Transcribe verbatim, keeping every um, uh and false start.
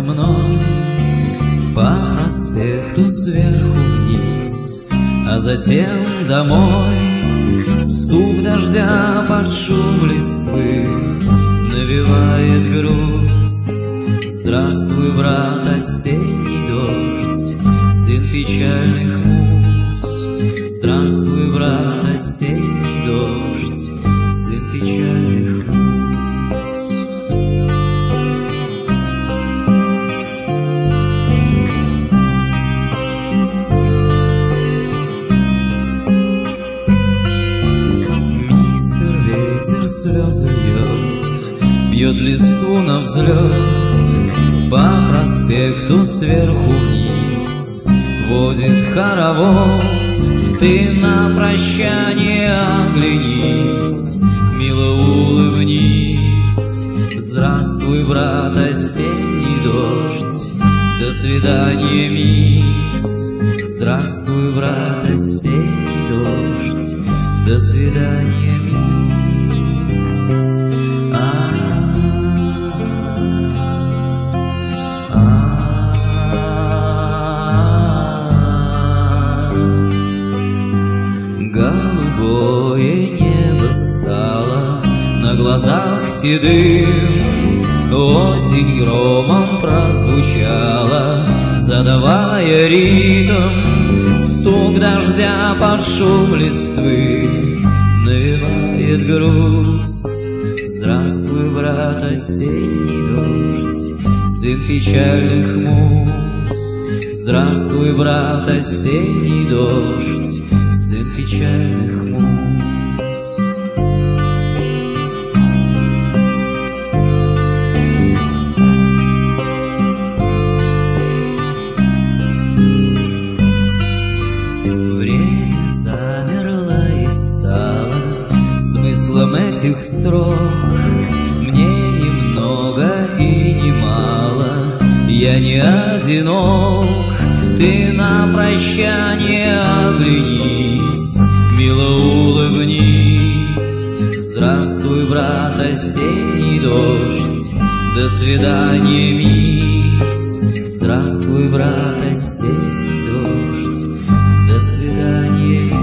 мной по проспекту сверху вниз, а затем домой. Стук дождя под шум листвы навевает грусть. Здравствуй, брат, осенний дождь, сын печальных муз. Здравствуй, брат, осенний дождь, сын печальных муз. Слезы льет, бьет листву на взлет, по проспекту сверху вниз водит хоровод. Ты на прощание оглянись, мило улыбнись. Здравствуй, брат, осенний дождь, до свидания, мисс. Здравствуй, брат, осенний дождь, до свидания, мисс. Голубое небо стало на глазах седым, осень громом прозвучала, задавая ритм. Стук дождя под шум листвы навевает грусть. Здравствуй, брат, осенний дождь, сын печальных муз. Здравствуй, брат, осенний дождь, сын печальных муз. Время замерло и стало смыслом этих строк. Мне немного и немало, я не одинок. Ты на прощание оглянись, мило улыбнись. Здравствуй, брат, осенний дождь, до свидания, мисс. Здравствуй, брат, осенний дождь, до свидания, мисс.